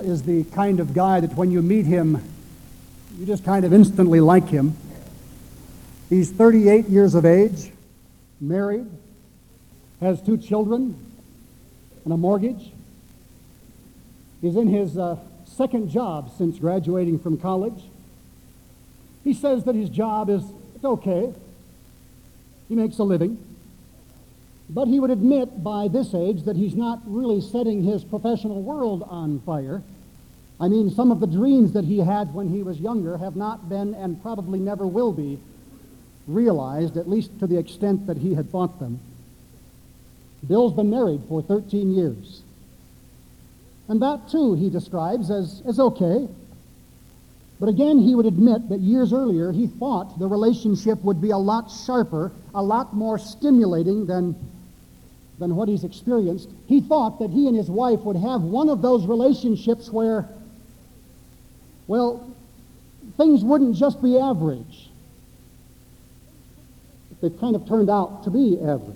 is the kind of guy that when you meet him, you just kind of instantly like him. He's 38 years of age, married, has 2 children, and a mortgage. He's in his second job since graduating from college. He says that his job is okay. He makes a living. But he would admit by this age that he's not really setting his professional world on fire. I mean, some of the dreams that he had when he was younger have not been and probably never will be realized, at least to the extent that he had thought them. Bill's been married for 13 years. And that, too, he describes as okay. But again, he would admit that years earlier he thought the relationship would be a lot sharper, a lot more stimulating than what he's experienced. He thought that he and his wife would have one of those relationships where, well, things wouldn't just be average. They've kind of turned out to be average.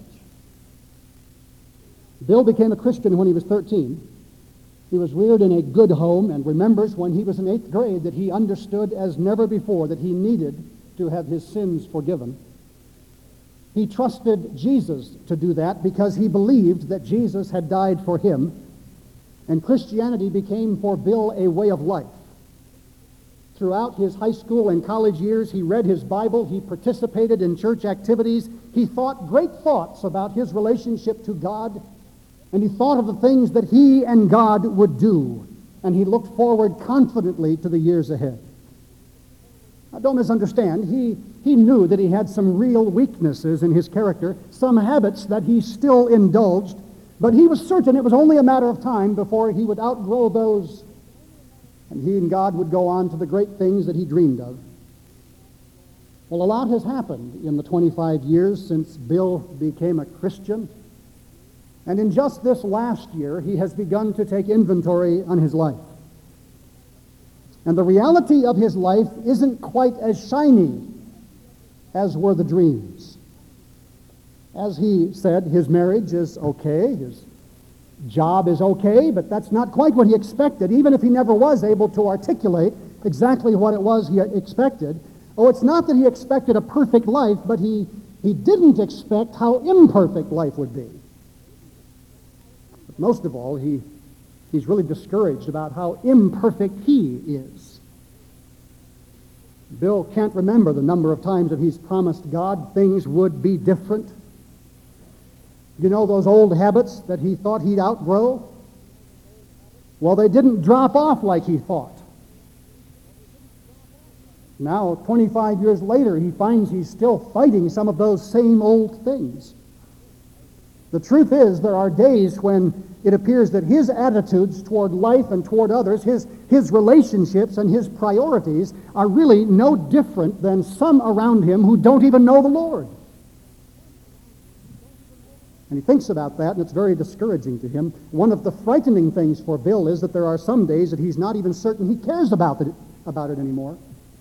Bill became a Christian when he was 13. He was reared in a good home and remembers when he was in 8th grade that he understood as never before that he needed to have his sins forgiven. He trusted Jesus to do that because he believed that Jesus had died for him, and Christianity became for Bill a way of life. Throughout his high school and college years, he read his Bible, he participated in church activities, he thought great thoughts about his relationship to God, and he thought of the things that he and God would do, and he looked forward confidently to the years ahead. Now, don't misunderstand, he knew that he had some real weaknesses in his character, some habits that he still indulged, but he was certain it was only a matter of time before he would outgrow those, and he and God would go on to the great things that he dreamed of. Well, a lot has happened in the 25 years since Bill became a Christian. And in just this last year, he has begun to take inventory on his life. And the reality of his life isn't quite as shiny as were the dreams. As he said, his marriage is okay, his job is okay, but that's not quite what he expected, even if he never was able to articulate exactly what it was he expected. Oh, it's not that he expected a perfect life, but he didn't expect how imperfect life would be. Most of all, he's really discouraged about how imperfect he is. Bill can't remember the number of times that he's promised God things would be different. You know those old habits that he thought he'd outgrow? Well, they didn't drop off like he thought. Now, 25 years later, he finds he's still fighting some of those same old things. The truth is, there are days when it appears that his attitudes toward life and toward others, his relationships and his priorities are really no different than some around him who don't even know the Lord. And he thinks about that, and it's very discouraging to him. One of the frightening things for Bill is that there are some days that he's not even certain he cares about it anymore.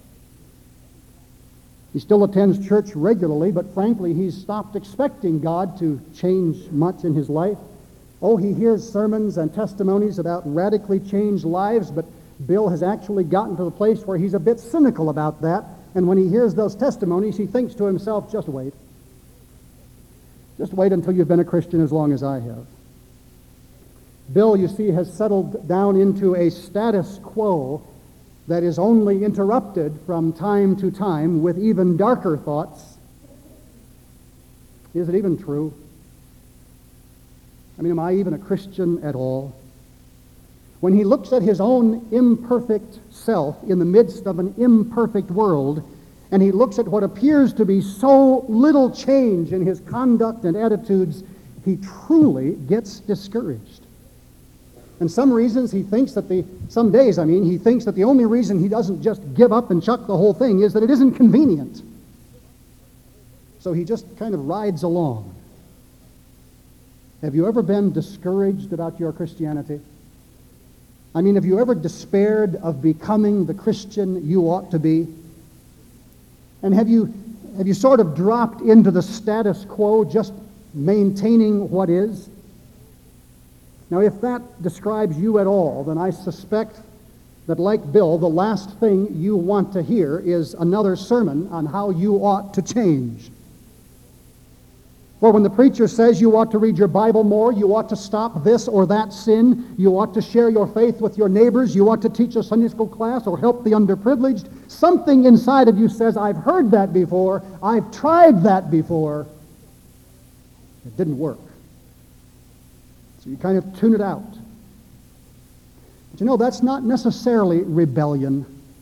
He still attends church regularly, but frankly, he's stopped expecting God to change much in his life. Oh, he hears sermons and testimonies about radically changed lives, but Bill has actually gotten to the place where he's a bit cynical about that, and when he hears those testimonies, he thinks to himself, just wait. Just wait until you've been a Christian as long as I have. Bill, you see, has settled down into a status quo that is only interrupted from time to time with even darker thoughts. Is it even true? I mean, am I even a Christian at all? When he looks at his own imperfect self in the midst of an imperfect world, and he looks at what appears to be so little change in his conduct and attitudes, he truly gets discouraged. And some days he thinks that the only reason he doesn't just give up and chuck the whole thing is that it isn't convenient. So he just kind of rides along. Have you ever been discouraged about your Christianity? I mean, have you ever despaired of becoming the Christian you ought to be? And have you sort of dropped into the status quo, just maintaining what is? Now, if that describes you at all, then I suspect that, like Bill, the last thing you want to hear is another sermon on how you ought to change. For when the preacher says you ought to read your Bible more, you ought to stop this or that sin, you ought to share your faith with your neighbors, you ought to teach a Sunday school class or help the underprivileged, something inside of you says, I've heard that before, I've tried that before. It didn't work. So you kind of tune it out. But you know, that's not necessarily rebellion.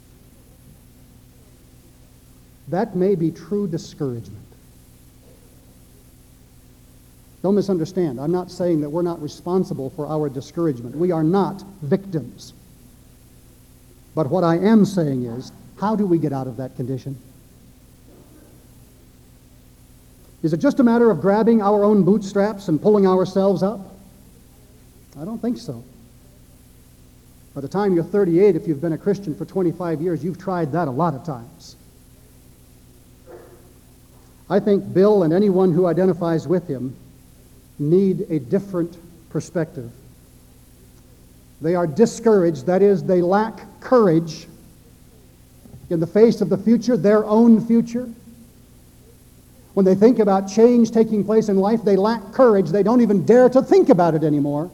That may be true discouragement. Don't misunderstand. I'm not saying that we're not responsible for our discouragement. We are not victims. But what I am saying is, how do we get out of that condition? Is it just a matter of grabbing our own bootstraps and pulling ourselves up? I don't think so. By the time you're 38, if you've been a Christian for 25 years, you've tried that a lot of times. I think Bill and anyone who identifies with him need a different perspective. They are discouraged, that is, they lack courage in the face of the future, their own future. When they think about change taking place in life, they lack courage. They don't even dare to think about it anymore.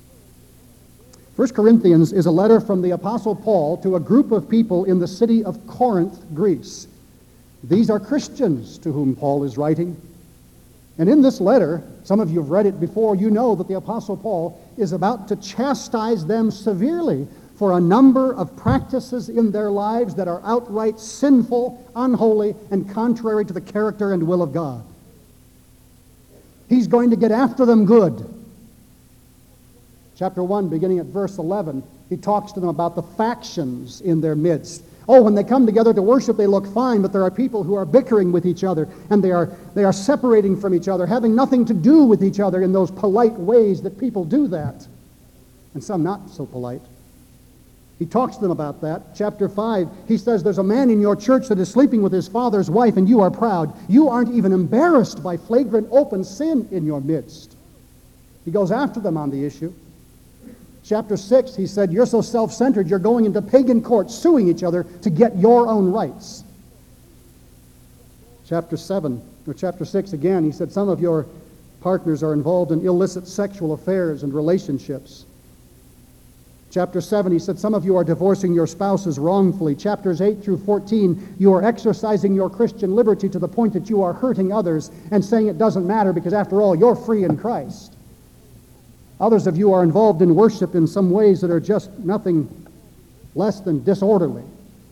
1 Corinthians is a letter from the Apostle Paul to a group of people in the city of Corinth, Greece. These are Christians to whom Paul is writing. And in this letter, some of you have read it before, you know that the Apostle Paul is about to chastise them severely for a number of practices in their lives that are outright sinful, unholy, and contrary to the character and will of God. He's going to get after them good. Chapter 1, beginning at verse 11, he talks to them about the factions in their midst. Oh, when they come together to worship, they look fine, but there are people who are bickering with each other, and they are separating from each other, having nothing to do with each other in those polite ways that people do that, and some not so polite. He talks to them about that. Chapter 5, he says, there's a man in your church that is sleeping with his father's wife, and you are proud. You aren't even embarrassed by flagrant open sin in your midst. He goes after them on the issue. Chapter 6, he said, you're so self-centered, you're going into pagan courts, suing each other to get your own rights. Chapter 6 again, he said, some of your partners are involved in illicit sexual affairs and relationships. Chapter 7, he said, some of you are divorcing your spouses wrongfully. Chapters 8 through 14, you are exercising your Christian liberty to the point that you are hurting others and saying it doesn't matter because after all, you're free in Christ. Others of you are involved in worship in some ways that are just nothing less than disorderly.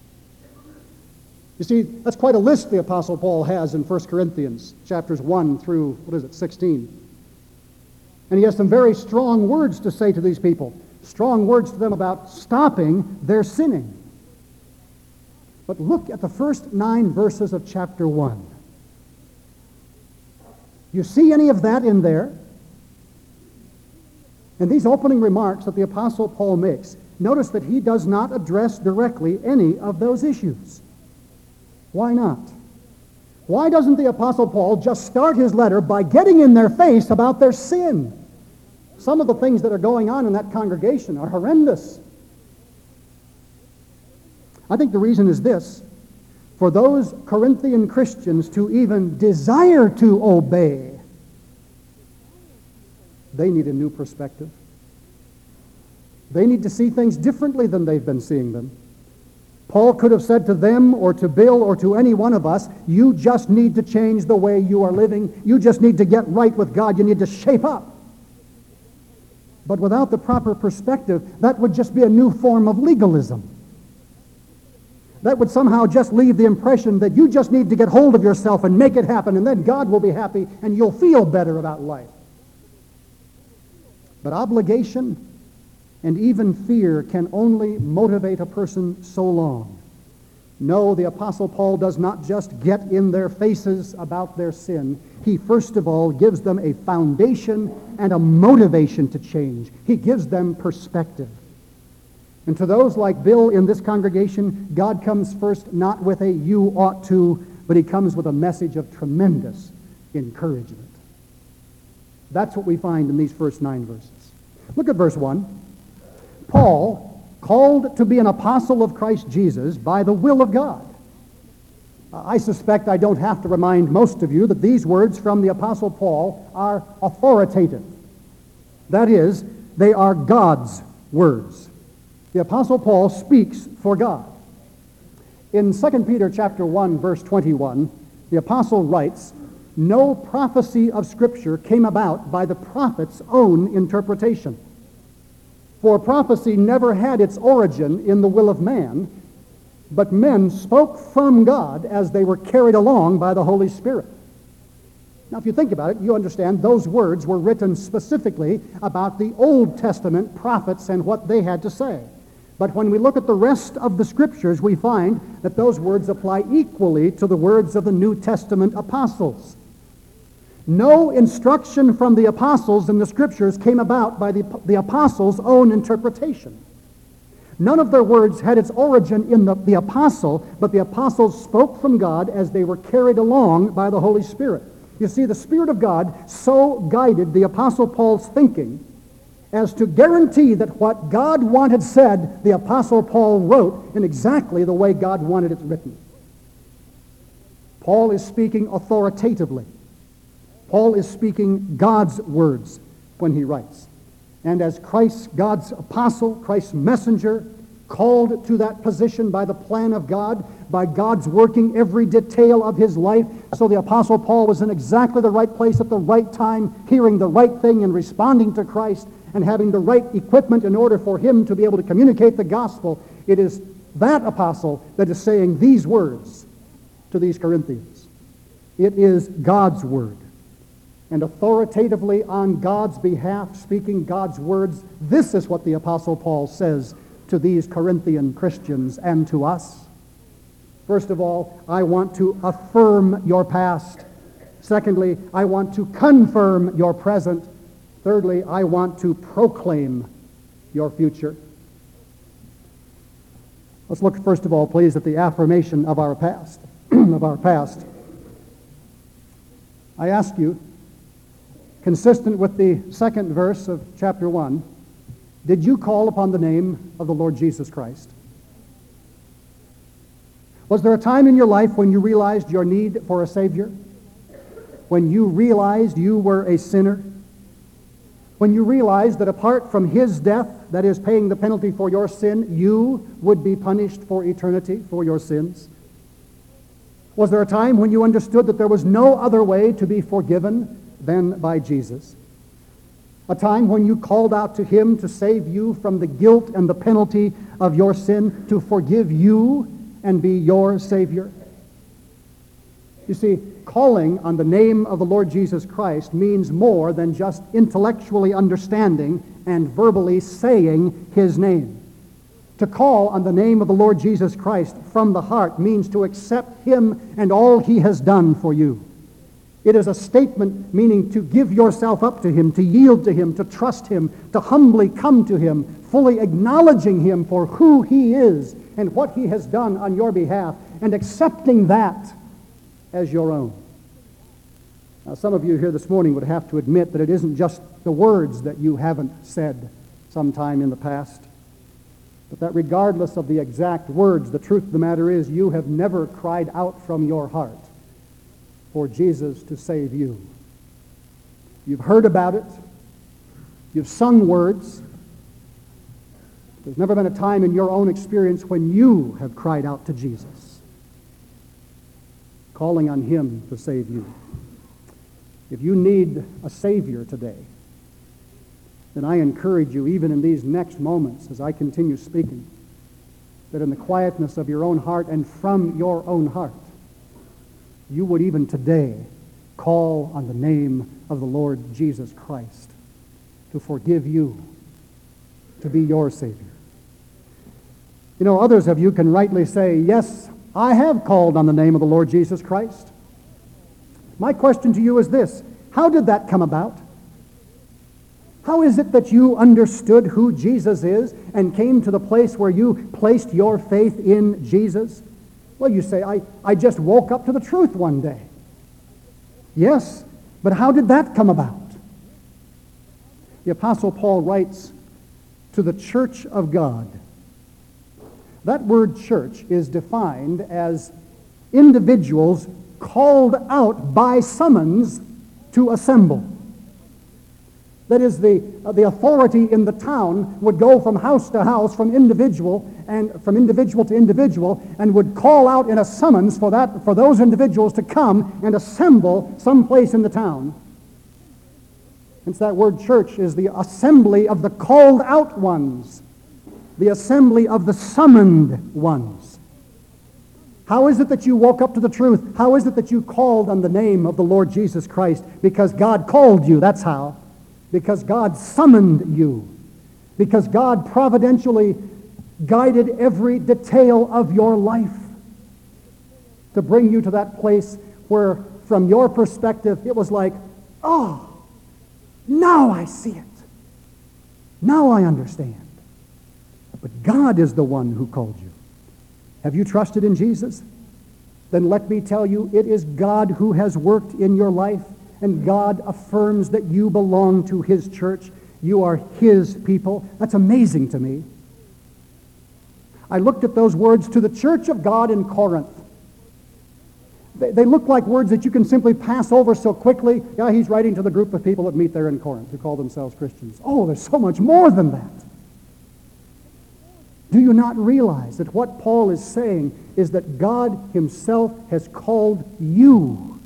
You see, that's quite a list the Apostle Paul has in 1 Corinthians, chapters 1 through, 16. And he has some very strong words to say to these people, strong words to them about stopping their sinning. But look at the first 9 verses of chapter 1. You see any of that in there? In these opening remarks that the Apostle Paul makes, notice that he does not address directly any of those issues. Why not? Why doesn't the Apostle Paul just start his letter by getting in their face about their sin? Some of the things that are going on in that congregation are horrendous. I think the reason is this. For those Corinthian Christians to even desire to obey, they need a new perspective. They need to see things differently than they've been seeing them. Paul could have said to them or to Bill or to any one of us, you just need to change the way you are living. You just need to get right with God. You need to shape up. But without the proper perspective, that would just be a new form of legalism. That would somehow just leave the impression that you just need to get hold of yourself and make it happen, and then God will be happy and you'll feel better about life. But obligation and even fear can only motivate a person so long. No, the Apostle Paul does not just get in their faces about their sin. He first of all gives them a foundation and a motivation to change. He gives them perspective. And to those like Bill in this congregation, God comes first not with a you ought to, but he comes with a message of tremendous encouragement. That's what we find in these first 9 verses. Look at verse 1. Paul, called to be an apostle of Christ Jesus by the will of God. I suspect I don't have to remind most of you that these words from the Apostle Paul are authoritative. That is, they are God's words. The Apostle Paul speaks for God. In 2 Peter chapter 1, verse 21, the Apostle writes, "No prophecy of Scripture came about by the prophet's own interpretation. For prophecy never had its origin in the will of man, but men spoke from God as they were carried along by the Holy Spirit." Now, if you think about it, you understand those words were written specifically about the Old Testament prophets and what they had to say. But when we look at the rest of the Scriptures, we find that those words apply equally to the words of the New Testament apostles. No instruction from the apostles in the Scriptures came about by the apostles' own interpretation. None of their words had its origin in the apostle, but the apostles spoke from God as they were carried along by the Holy Spirit. You see, the Spirit of God so guided the Apostle Paul's thinking as to guarantee that what God wanted said, the Apostle Paul wrote in exactly the way God wanted it written. Paul is speaking authoritatively. Paul is speaking God's words when he writes. And as Christ, God's apostle, Christ's messenger, called to that position by the plan of God, by God's working every detail of his life, so the Apostle Paul was in exactly the right place at the right time, hearing the right thing and responding to Christ and having the right equipment in order for him to be able to communicate the gospel. It is that apostle that is saying these words to these Corinthians. It is God's word. And authoritatively on God's behalf, speaking God's words, this is what the Apostle Paul says to these Corinthian Christians and to us. First of all, I want to affirm your past. Secondly, I want to confirm your present. Thirdly, I want to proclaim your future. Let's look first of all, please, at the affirmation of our past. of our past. I ask you, consistent with the second verse of chapter 1, did you call upon the name of the Lord Jesus Christ? Was there a time in your life when you realized your need for a Savior? When you realized you were a sinner? When you realized that apart from His death, that is paying the penalty for your sin, you would be punished for eternity for your sins? Was there a time when you understood that there was no other way to be forgiven than by Jesus? A time when you called out to Him to save you from the guilt and the penalty of your sin, to forgive you and be your Savior? You see, calling on the name of the Lord Jesus Christ means more than just intellectually understanding and verbally saying His name. To call on the name of the Lord Jesus Christ from the heart means to accept Him and all He has done for you. It is a statement meaning to give yourself up to Him, to yield to Him, to trust Him, to humbly come to Him, fully acknowledging Him for who He is and what He has done on your behalf, and accepting that as your own. Now, some of you here this morning would have to admit that it isn't just the words that you haven't said sometime in the past, but that regardless of the exact words, the truth of the matter is you have never cried out from your heart for Jesus to save you. You've heard about it. You've sung words. There's never been a time in your own experience when you have cried out to Jesus, calling on Him to save you. If you need a Savior today, then I encourage you, even in these next moments as I continue speaking, that in the quietness of your own heart and from your own heart, you would even today call on the name of the Lord Jesus Christ to forgive you, to be your Savior. You know, others of you can rightly say, yes, I have called on the name of the Lord Jesus Christ. My question to you is this: how did that come about? How is it that you understood who Jesus is and came to the place where you placed your faith in Jesus? Well, you say, I just woke up to the truth one day. Yes, but how did that come about? the Apostle Paul writes to the church of God. That word church is defined as individuals called out by summons to assemble. That is, the authority in the town would go from house to house, from individual to individual, and would call out in a summons for those individuals to come and assemble someplace in the town. Hence that word church is the assembly of the called out ones, the assembly of the summoned ones. How is it that you woke up to the truth? How is it that you called on the name of the Lord Jesus Christ? Because God called you, that's how. Because God summoned you. Because God providentially guided every detail of your life to bring you to that place where, from your perspective, it was like, oh, now I see it. Now I understand. But God is the one who called you. Have you trusted in Jesus? Then let me tell you, it is God who has worked in your life, and God affirms that you belong to His church. You are His people. That's amazing to me. I looked at those words, to the church of God in Corinth. They look like words that you can simply pass over so quickly. Yeah, he's writing to the group of people that meet there in Corinth who call themselves Christians. Oh, there's so much more than that. Do you not realize that what Paul is saying is that God Himself has called you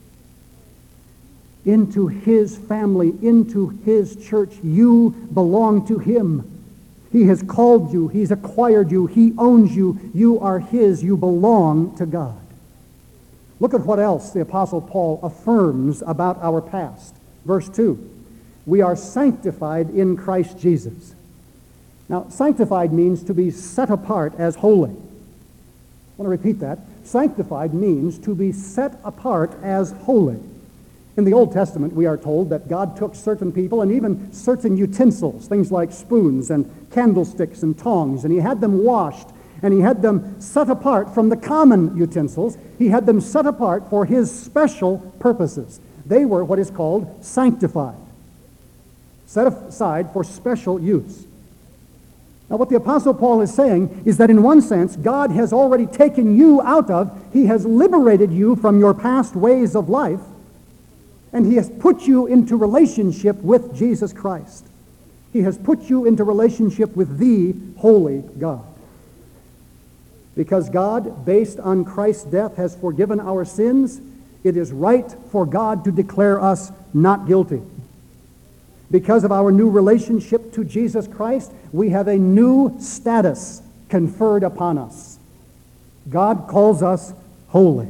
into His family, into His church? You belong to Him. He has called you. He's acquired you. He owns you. You are His. You belong to God. Look at what else the Apostle Paul affirms about our past. Verse 2, we are sanctified in Christ Jesus. Now, sanctified means to be set apart as holy. I want to repeat that. Sanctified means to be set apart as holy. In the Old Testament, we are told that God took certain people and even certain utensils, things like spoons and candlesticks and tongs, and He had them washed, and He had them set apart from the common utensils. He had them set apart for His special purposes. They were what is called sanctified, set aside for special use. Now, what the Apostle Paul is saying is that in one sense, God has already taken you out of, He has liberated you from your past ways of life, and He has put you into relationship with Jesus Christ. He has put you into relationship with the holy God. Because God, based on Christ's death, has forgiven our sins, it is right for God to declare us not guilty. Because of our new relationship to Jesus Christ, we have a new status conferred upon us. God calls us holy.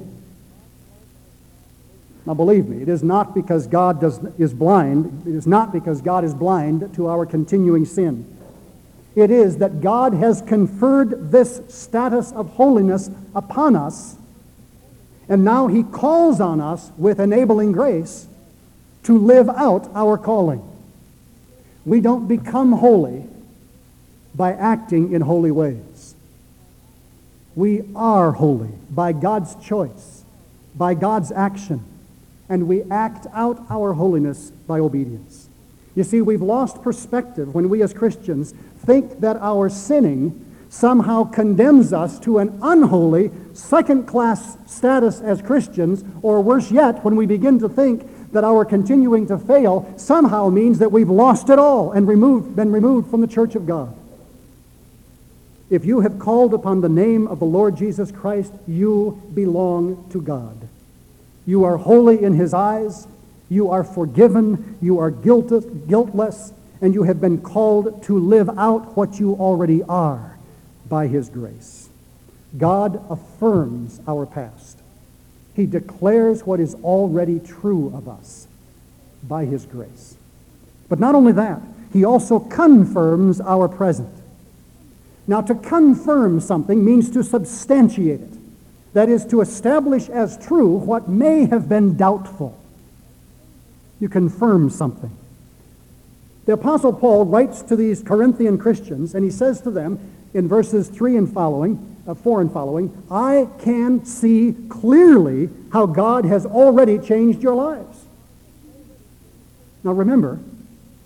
Now believe me, it is not because God is blind. It is not because God is blind to our continuing sin. It is that God has conferred this status of holiness upon us, and now He calls on us with enabling grace to live out our calling. We don't become holy by acting in holy ways. We are holy by God's choice, by God's action, and we act out our holiness by obedience. You see, we've lost perspective when we as Christians think that our sinning somehow condemns us to an unholy, second-class status as Christians, or worse yet, when we begin to think that our continuing to fail somehow means that we've lost it all and been removed from the church of God. If you have called upon the name of the Lord Jesus Christ, you belong to God. You are holy in His eyes. You are forgiven. You are guiltless. And you have been called to live out what you already are by His grace. God affirms our past. He declares what is already true of us by His grace. But not only that, He also confirms our present. Now, to confirm something means to substantiate it. That is, to establish as true what may have been doubtful. You confirm something. The Apostle Paul writes to these Corinthian Christians, and he says to them in verses 4 and following, I can see clearly how God has already changed your lives. Now remember,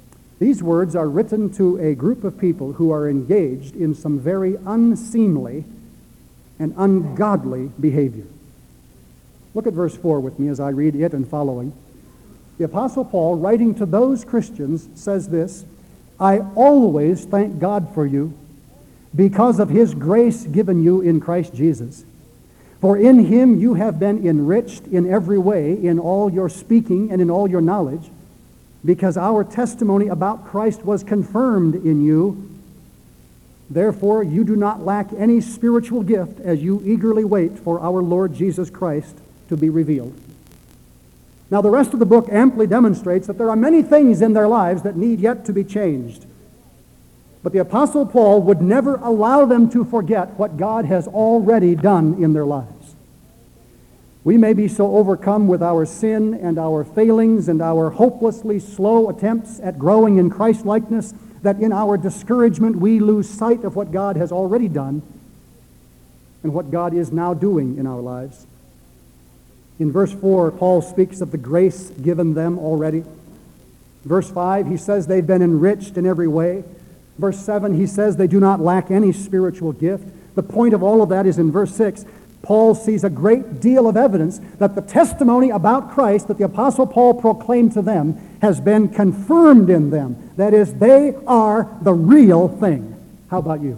These words are written to a group of people who are engaged in some very unseemly and ungodly behavior. Look at verse 4 with me as I read it and following. The Apostle Paul, writing to those Christians, says this, "I always thank God for you because of his grace given you in Christ Jesus. For in him you have been enriched in every way in all your speaking and in all your knowledge, because our testimony about Christ was confirmed in you. Therefore you do not lack any spiritual gift as you eagerly wait for our Lord Jesus Christ to be revealed." Now the rest of the book amply demonstrates that there are many things in their lives that need yet to be changed. But the Apostle Paul would never allow them to forget what God has already done in their lives. We may be so overcome with our sin and our failings and our hopelessly slow attempts at growing in Christ-likeness that in our discouragement we lose sight of what God has already done and what God is now doing in our lives. In verse 4, Paul speaks of the grace given them already. Verse 5, he says they've been enriched in every way. Verse 7, he says they do not lack any spiritual gift. The point of all of that is in verse 6. Paul sees a great deal of evidence that the testimony about Christ that the Apostle Paul proclaimed to them has been confirmed in them. That is, they are the real thing. How about you?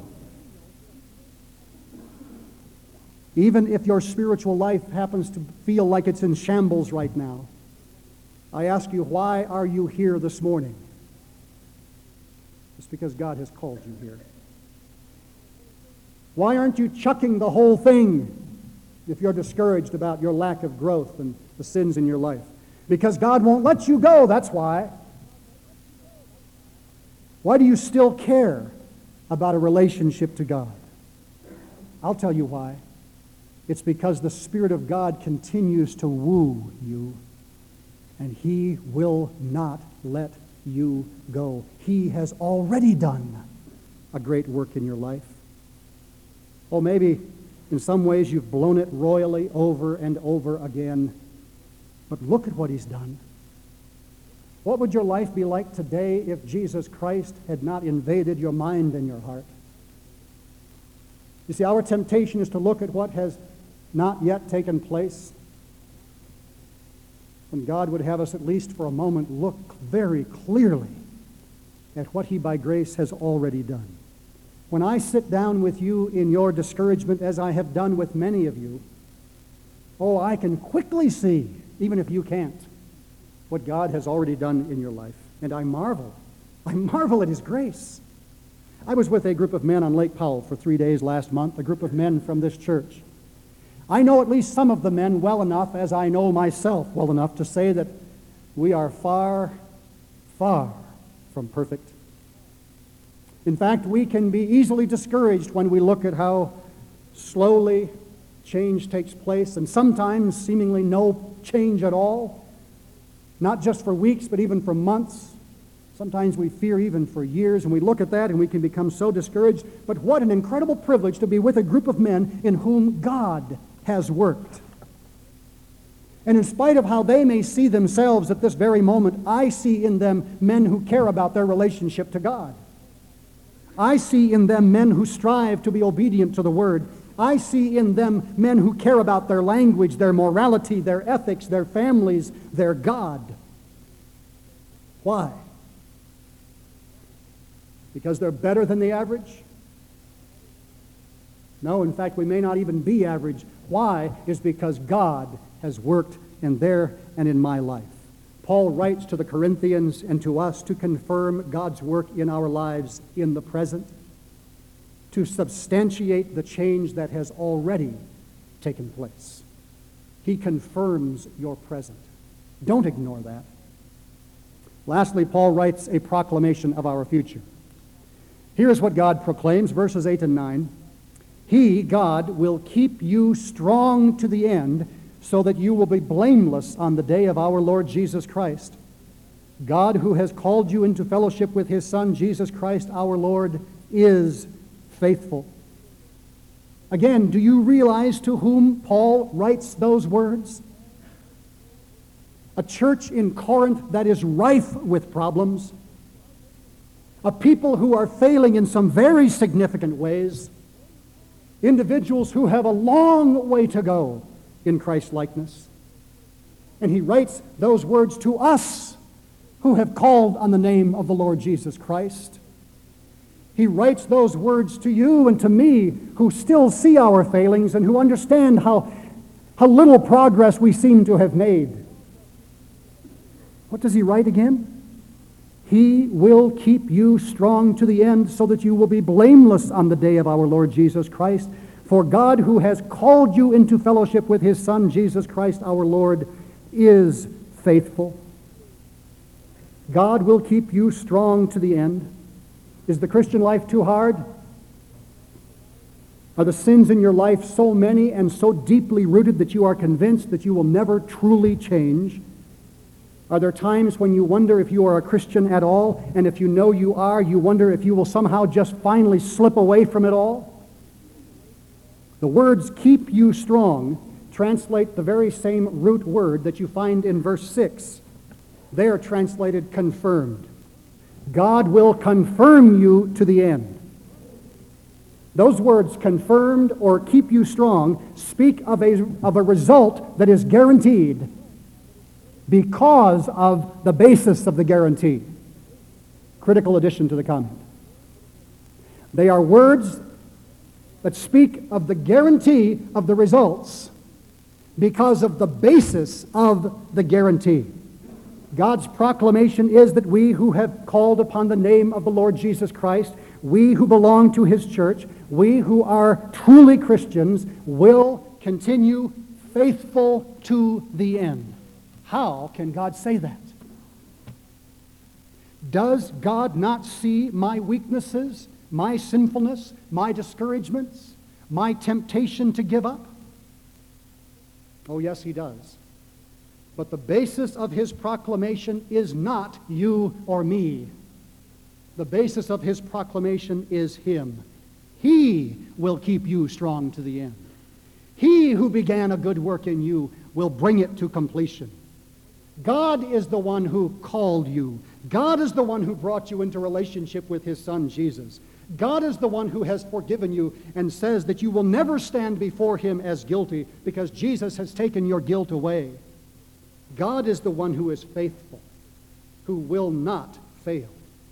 Even if your spiritual life happens to feel like it's in shambles right now, I ask you, why are you here this morning? It's because God has called you here. Why aren't you chucking the whole thing if you're discouraged about your lack of growth and the sins in your life? Because God won't let you go, that's why. Why do you still care about a relationship to God? I'll tell you why. It's because the Spirit of God continues to woo you, and He will not let you go. He has already done a great work in your life. Oh, maybe in some ways you've blown it royally over and over again, but look at what He's done. What would your life be like today if Jesus Christ had not invaded your mind and your heart? You see, our temptation is to look at what has not yet taken place, when God would have us at least for a moment look very clearly at what He by grace has already done. When I sit down with you in your discouragement, as I have done with many of you, oh, I can quickly see, even if you can't, what God has already done in your life. And I marvel at His grace. I was with a group of men on Lake Powell for 3 days last month, a group of men from this church. I know at least some of the men well enough, as I know myself well enough, to say that we are far, far from perfect. In fact, we can be easily discouraged when we look at how slowly change takes place, and sometimes seemingly no change at all, not just for weeks, but even for months. Sometimes we fear even for years, and we look at that and we can become so discouraged. But what an incredible privilege to be with a group of men in whom God has worked. And in spite of how they may see themselves at this very moment, I see in them men who care about their relationship to God. I see in them men who strive to be obedient to the Word. I see in them men who care about their language, their morality, their ethics, their families, their God. Why? Because they're better than the average? No, in fact, we may not even be average. Why? Is because God has worked in their and in my life. Paul writes to the Corinthians and to us to confirm God's work in our lives in the present, to substantiate the change that has already taken place. He confirms your present. Don't ignore that. Lastly, Paul writes a proclamation of our future. Here's what God proclaims, verses 8 and 9. He, God, will keep you strong to the end, so that you will be blameless on the day of our Lord Jesus Christ. God, who has called you into fellowship with His Son, Jesus Christ our Lord, is faithful. Again, do you realize to whom Paul writes those words? A church in Corinth that is rife with problems. a people who are failing in some very significant ways, individuals who have a long way to go in Christ-likeness. And he writes those words to us who have called on the name of the Lord Jesus Christ. He writes those words to you and to me who still see our failings and who understand how little progress we seem to have made. What does he write again? He will keep you strong to the end so that you will be blameless on the day of our Lord Jesus Christ. For God, who has called you into fellowship with his Son, Jesus Christ our Lord, is faithful. God will keep you strong to the end. Is the Christian life too hard? Are the sins in your life so many and so deeply rooted that you are convinced that you will never truly change? Are there times when you wonder if you are a Christian at all, and if you know you are, you wonder if you will somehow just finally slip away from it all? The words "keep you strong" translate the very same root word that you find in verse 6. They are translated "confirmed." God will confirm you to the end. Those words, confirmed or keep you strong, speak of a result that is guaranteed because of the basis of the guarantee. Critical addition to the comment. They are words that speak of the guarantee of the results because of the basis of the guarantee. God's proclamation is that we who have called upon the name of the Lord Jesus Christ, we who belong to his church, we who are truly Christians, will continue faithful to the end. How can God say that? Does God not see my weaknesses, my sinfulness, my discouragements, my temptation to give up? Oh, yes, he does. But the basis of his proclamation is not you or me. The basis of his proclamation is him. He will keep you strong to the end. He who began a good work in you will bring it to completion. God is the one who called you. God is the one who brought you into relationship with his Son, Jesus. God is the one who has forgiven you and says that you will never stand before him as guilty because Jesus has taken your guilt away. God is the one who is faithful, who will not fail.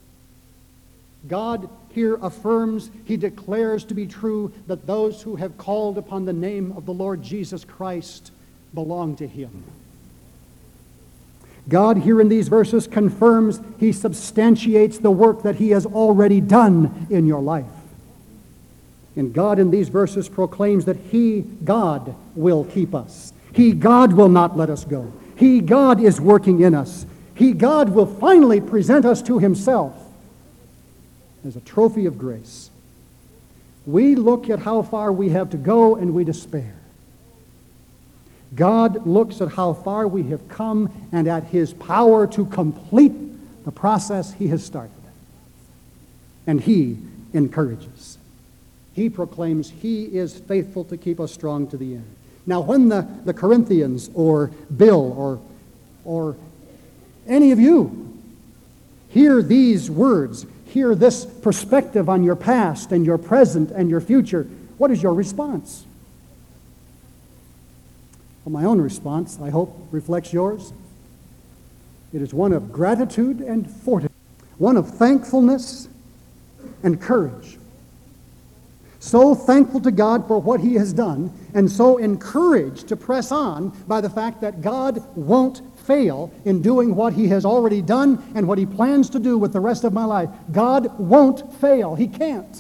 God here affirms, he declares to be true that those who have called upon the name of the Lord Jesus Christ belong to him. God here in these verses confirms, he substantiates the work that he has already done in your life. And God in these verses proclaims that he, God, will keep us. He, God, will not let us go. He, God, is working in us. He, God, will finally present us to himself as a trophy of grace. We look at how far we have to go and we despair. God looks at how far we have come and at his power to complete the process he has started. And he encourages. He proclaims he is faithful to keep us strong to the end. Now, when the Corinthians or Bill or any of you hear these words, hear this perspective on your past and your present and your future, what is your response? Well, my own response, I hope, reflects yours. It is one of gratitude and fortitude, one of thankfulness and courage. So thankful to God for what he has done, and so encouraged to press on by the fact that God won't fail in doing what he has already done and what he plans to do with the rest of my life. God won't fail. He can't.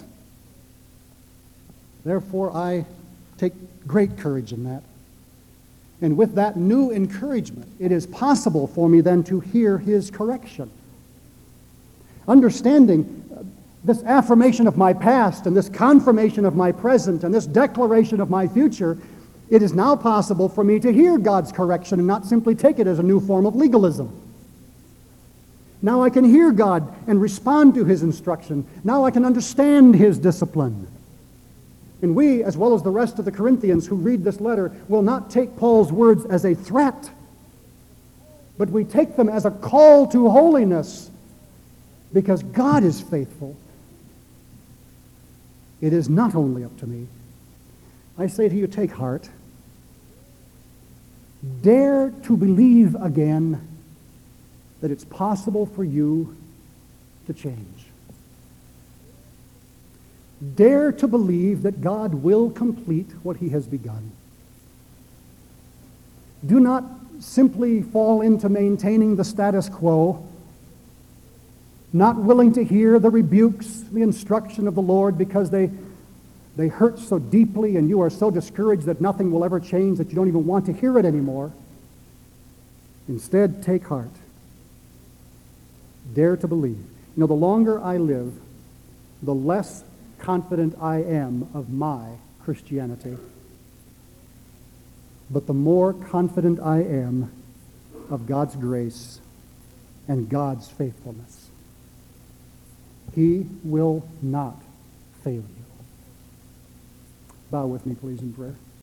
Therefore, I take great courage in that. And with that new encouragement, it is possible for me then to hear his correction. Understanding this affirmation of my past and this confirmation of my present and this declaration of my future, it is now possible for me to hear God's correction and not simply take it as a new form of legalism. Now I can hear God and respond to his instruction. Now I can understand his discipline. And we, as well as the rest of the Corinthians who read this letter, will not take Paul's words as a threat, but we take them as a call to holiness because God is faithful, it is not only up to me. I say to you, take heart. Dare to believe again that it's possible for you to change. Dare to believe that God will complete what he has begun. Do not simply fall into maintaining the status quo, not willing to hear the rebukes, the instruction of the Lord because they hurt so deeply and you are so discouraged that nothing will ever change that you don't even want to hear it anymore. Instead, take heart. Dare to believe. You know, the longer I live, the less confident I am of my Christianity. But the more confident I am of God's grace and God's faithfulness. He will not fail you. Bow with me, please, in prayer.